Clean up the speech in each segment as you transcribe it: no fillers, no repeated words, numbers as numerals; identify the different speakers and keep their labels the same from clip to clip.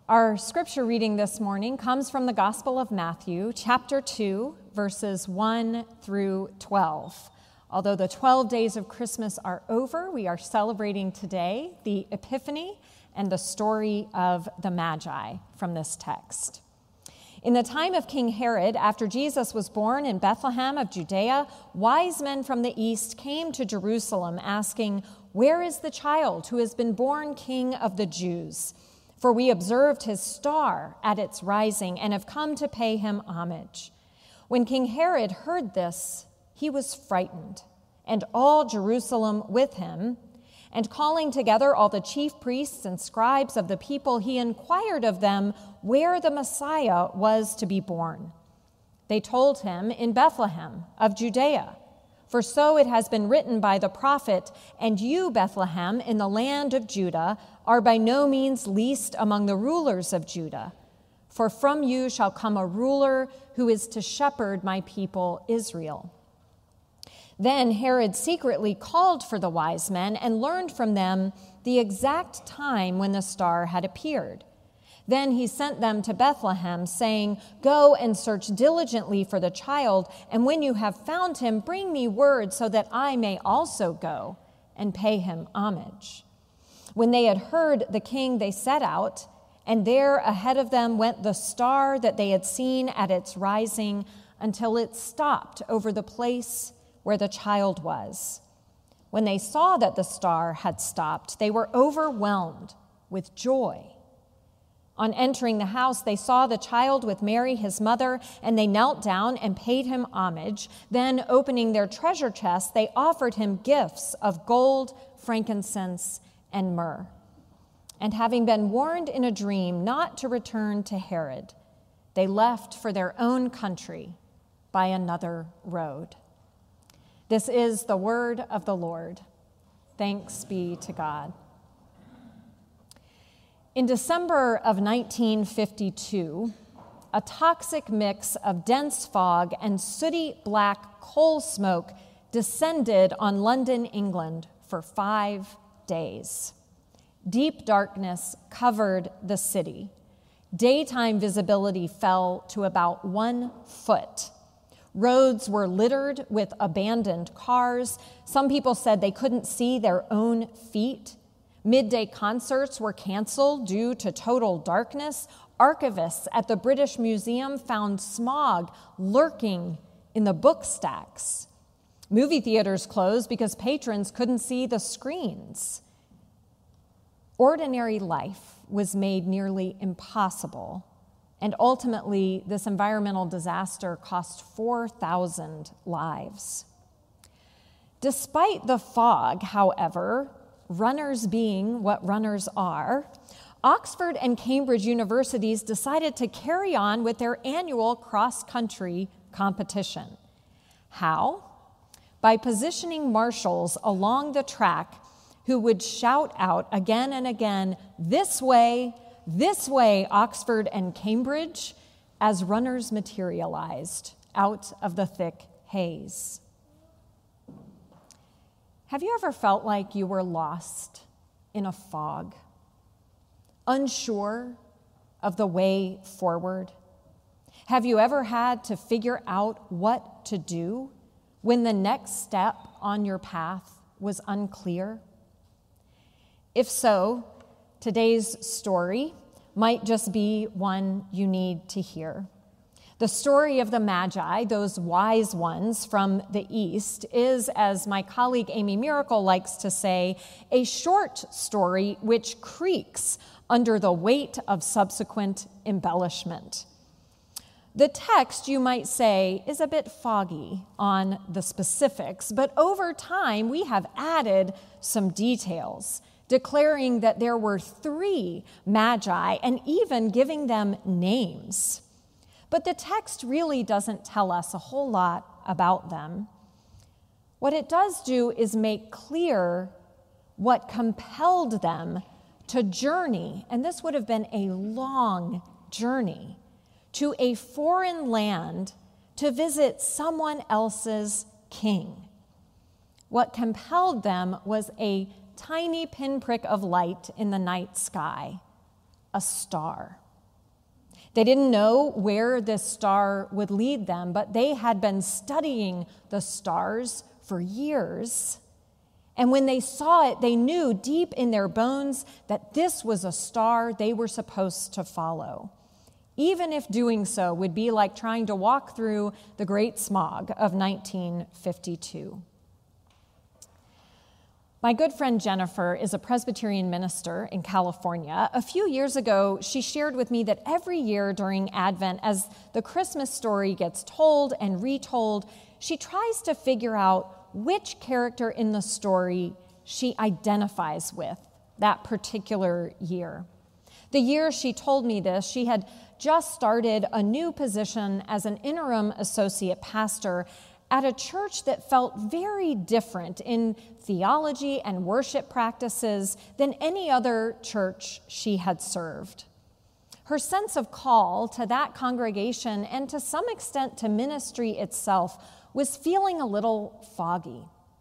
Speaker 1: Our scripture reading this morning comes from the Gospel of Matthew, chapter 2, verses 1 through 12. Although the 12 days of Christmas are over, we are celebrating today the Epiphany and the story of the Magi from this text. In the time of King Herod, after Jesus was born in Bethlehem of Judea, wise men from the east came to Jerusalem asking, "Where is the child who has been born King of the Jews? For we observed his star at its rising and have come to pay him homage." When King Herod heard this, he was frightened, and all Jerusalem with him. And calling together all the chief priests and scribes of the people, he inquired of them where the Messiah was to be born. They told him, "In Bethlehem of Judea. For so it has been written by the prophet, 'And you, Bethlehem, in the land of Judah, are by no means least among the rulers of Judah. For from you shall come a ruler who is to shepherd my people Israel.'" Then Herod secretly called for the wise men and learned from them the exact time when the star had appeared. Then he sent them to Bethlehem, saying, "Go and search diligently for the child, and when you have found him, bring me word so that I may also go and pay him homage." When they had heard the king, they set out, and there ahead of them went the star that they had seen at its rising until it stopped over the place where the child was. When they saw that the star had stopped, they were overwhelmed with joy. On entering the house, they saw the child with Mary, his mother, and they knelt down and paid him homage. Then, opening their treasure chests, they offered him gifts of gold, frankincense, and myrrh. And having been warned in a dream not to return to Herod, they left for their own country by another road. This is the word of the Lord. Thanks be to God. In December of 1952, a toxic mix of dense fog and sooty black coal smoke descended on London, England, for 5 days. Deep darkness covered the city. Daytime visibility fell to about 1 foot. Roads were littered with abandoned cars. Some people said they couldn't see their own feet. Midday concerts were canceled due to total darkness. Archivists at the British Museum found smog lurking in the book stacks. Movie theaters closed because patrons couldn't see the screens. Ordinary life was made nearly impossible, and ultimately, this environmental disaster cost 4,000 lives. Despite the fog, however, runners being what runners are, Oxford and Cambridge universities decided to carry on with their annual cross-country competition. How? By positioning marshals along the track who would shout out again and again, this way, Oxford and Cambridge," as runners materialized out of the thick haze. Have you ever felt like you were lost in a fog, unsure of the way forward? Have you ever had to figure out what to do when the next step on your path was unclear? If so, today's story might just be one you need to hear. The story of the Magi, those wise ones from the East, is, as my colleague Amy Miracle likes to say, a short story which creaks under the weight of subsequent embellishment. The text, you might say, is a bit foggy on the specifics, but over time we have added some details, declaring that there were 3 Magi and even giving them names. But the text really doesn't tell us a whole lot about them. What it does do is make clear what compelled them to journey, and this would have been a long journey, to a foreign land to visit someone else's king. What compelled them was a tiny pinprick of light in the night sky, a star. They didn't know where this star would lead them, but they had been studying the stars for years. And when they saw it, they knew deep in their bones that this was a star they were supposed to follow, even if doing so would be like trying to walk through the Great Smog of 1952. My good friend Jennifer is a Presbyterian minister in California. A few years ago, she shared with me that every year during Advent, as the Christmas story gets told and retold, she tries to figure out which character in the story she identifies with that particular year. The year she told me this, she had just started a new position as an interim associate pastor at a church that felt very different in theology and worship practices than any other church she had served. Her sense of call to that congregation and to some extent to ministry itself was feeling a little foggy.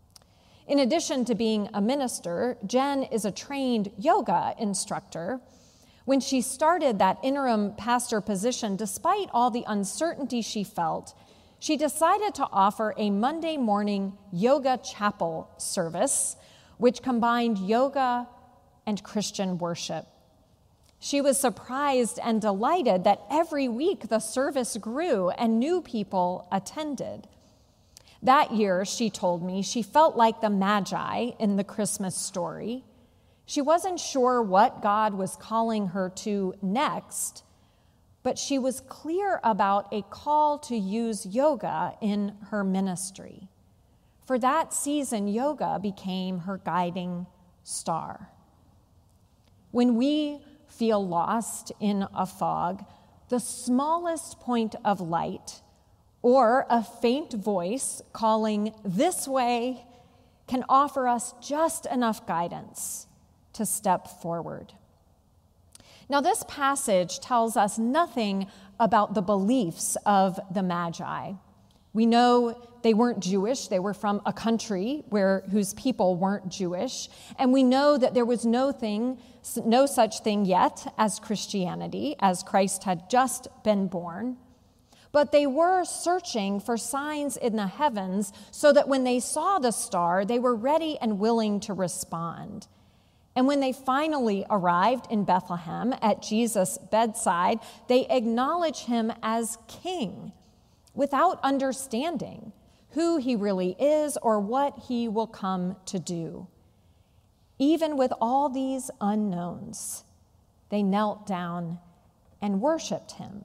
Speaker 1: In addition to being a minister, Jen is a trained yoga instructor. When she started that interim pastor position, despite all the uncertainty she felt, she decided to offer a Monday morning yoga chapel service, which combined yoga and Christian worship. She was surprised and delighted that every week the service grew and new people attended. That year, she told me, she felt like the Magi in the Christmas story. She wasn't sure what God was calling her to next, but she was clear about a call to use yoga in her ministry. For that season, yoga became her guiding star. When we feel lost in a fog, the smallest point of light or a faint voice calling this way can offer us just enough guidance to step forward. Now, this passage tells us nothing about the beliefs of the Magi. We know they weren't Jewish. They were from a country whose people weren't Jewish. And we know that there was no such thing yet as Christianity, as Christ had just been born. But they were searching for signs in the heavens so that when they saw the star, they were ready and willing to respond. And when they finally arrived in Bethlehem at Jesus' bedside, they acknowledge him as king without understanding who he really is or what he will come to do. Even with all these unknowns, they knelt down and worshiped him.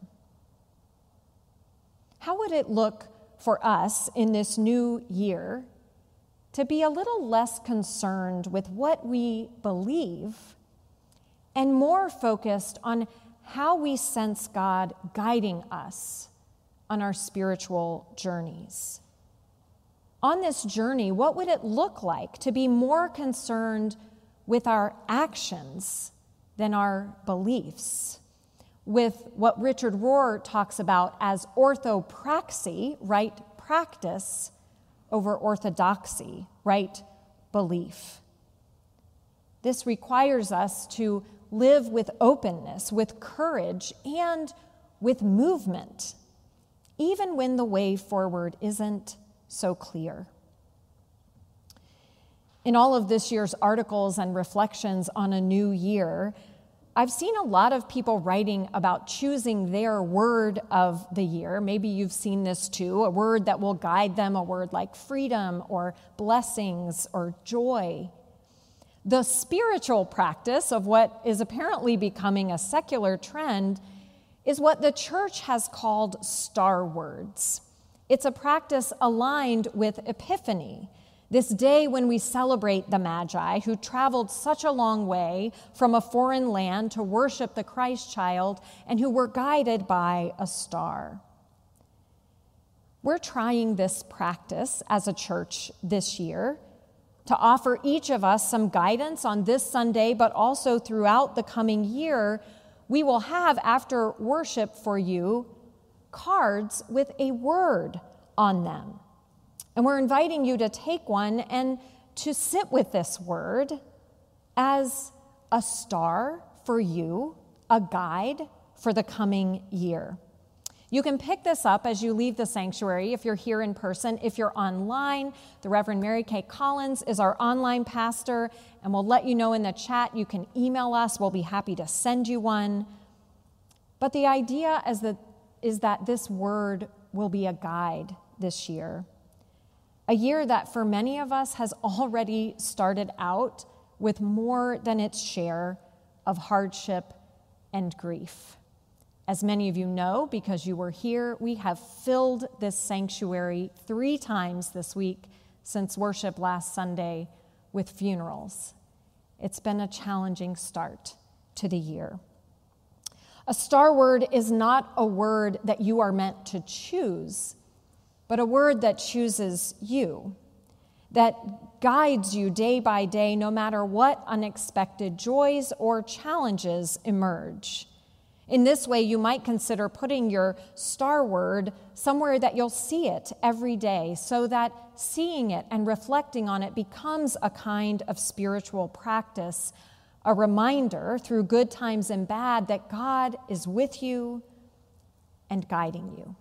Speaker 1: How would it look for us in this new year to be a little less concerned with what we believe and more focused on how we sense God guiding us on our spiritual journeys? On this journey, what would it look like to be more concerned with our actions than our beliefs? With what Richard Rohr talks about as orthopraxy, right practice, over orthodoxy, right belief. This requires us to live with openness, with courage, and with movement, even when the way forward isn't so clear. In all of this year's articles and reflections on a new year, I've seen a lot of people writing about choosing their word of the year. Maybe you've seen this too, a word that will guide them, a word like freedom or blessings or joy. The spiritual practice of what is apparently becoming a secular trend is what the church has called star words. It's a practice aligned with Epiphany, this day when we celebrate the Magi who traveled such a long way from a foreign land to worship the Christ child and who were guided by a star. We're trying this practice as a church this year to offer each of us some guidance on this Sunday, but also throughout the coming year. We will have, after worship for you, cards with a word on them. And we're inviting you to take one and to sit with this word as a star for you, a guide for the coming year. You can pick this up as you leave the sanctuary if you're here in person. If you're online, the Reverend Mary Kay Collins is our online pastor, and we'll let you know in the chat. You can email us. We'll be happy to send you one. But the idea is that this word will be a guide this year, a year that for many of us has already started out with more than its share of hardship and grief. As many of you know, because you were here, we have filled this sanctuary 3 times this week since worship last Sunday with funerals. It's been a challenging start to the year. A star word is not a word that you are meant to choose, but a word that chooses you, that guides you day by day, no matter what unexpected joys or challenges emerge. In this way, you might consider putting your star word somewhere that you'll see it every day, so that seeing it and reflecting on it becomes a kind of spiritual practice, a reminder through good times and bad that God is with you and guiding you.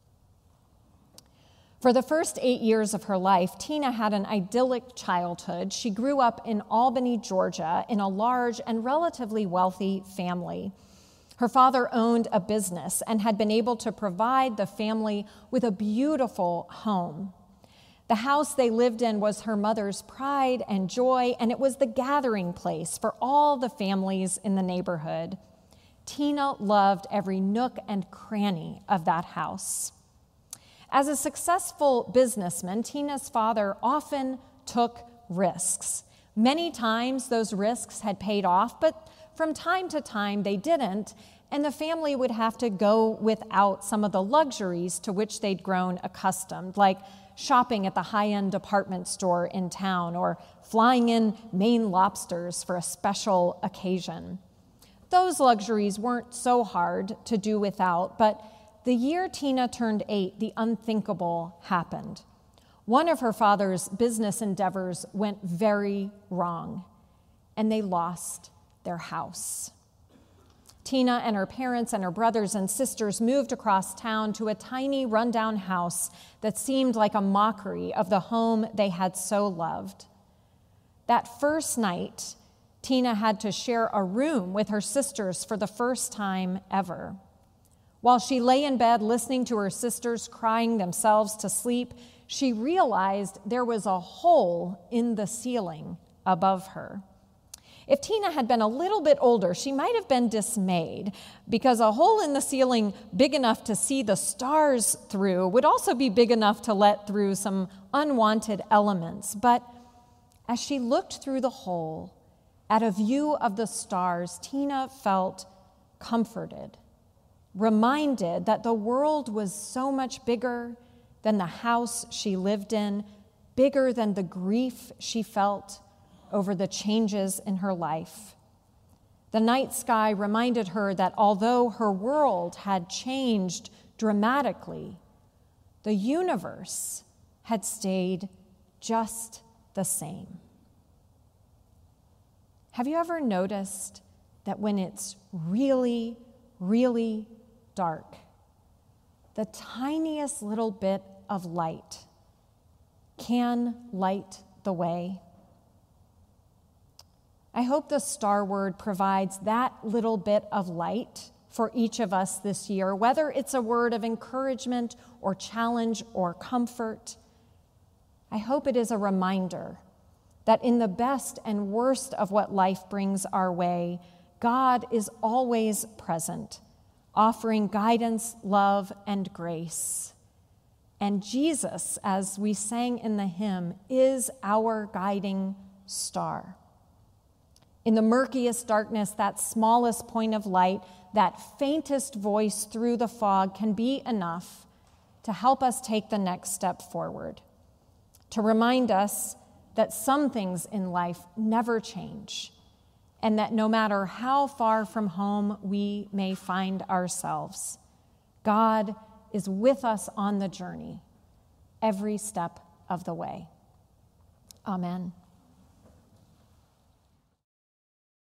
Speaker 1: For the first 8 years of her life, Tina had an idyllic childhood. She grew up in Albany, Georgia, in a large and relatively wealthy family. Her father owned a business and had been able to provide the family with a beautiful home. The house they lived in was her mother's pride and joy, and it was the gathering place for all the families in the neighborhood. Tina loved every nook and cranny of that house. As a successful businessman, Tina's father often took risks. Many times those risks had paid off, but from time to time they didn't, and the family would have to go without some of the luxuries to which they'd grown accustomed, like shopping at the high-end department store in town or flying in Maine lobsters for a special occasion. Those luxuries weren't so hard to do without, but the year Tina turned 8, the unthinkable happened. One of her father's business endeavors went very wrong, and they lost their house. Tina and her parents and her brothers and sisters moved across town to a tiny rundown house that seemed like a mockery of the home they had so loved. That first night, Tina had to share a room with her sisters for the first time ever. While she lay in bed listening to her sisters crying themselves to sleep, she realized there was a hole in the ceiling above her. If Tina had been a little bit older, she might have been dismayed, because a hole in the ceiling big enough to see the stars through would also be big enough to let through some unwanted elements. But as she looked through the hole at a view of the stars, Tina felt comforted, reminded that the world was so much bigger than the house she lived in, bigger than the grief she felt over the changes in her life. The night sky reminded her that although her world had changed dramatically, the universe had stayed just the same. Have you ever noticed that when it's really, really dark, the tiniest little bit of light can light the way? I hope the star word provides that little bit of light for each of us this year, whether it's a word of encouragement or challenge or comfort. I hope it is a reminder that in the best and worst of what life brings our way, God is always present, offering guidance, love, and grace. And Jesus, as we sang in the hymn, is our guiding star. In the murkiest darkness, that smallest point of light, that faintest voice through the fog can be enough to help us take the next step forward, to remind us that some things in life never change, and that no matter how far from home we may find ourselves, God is with us on the journey every step of the way. Amen.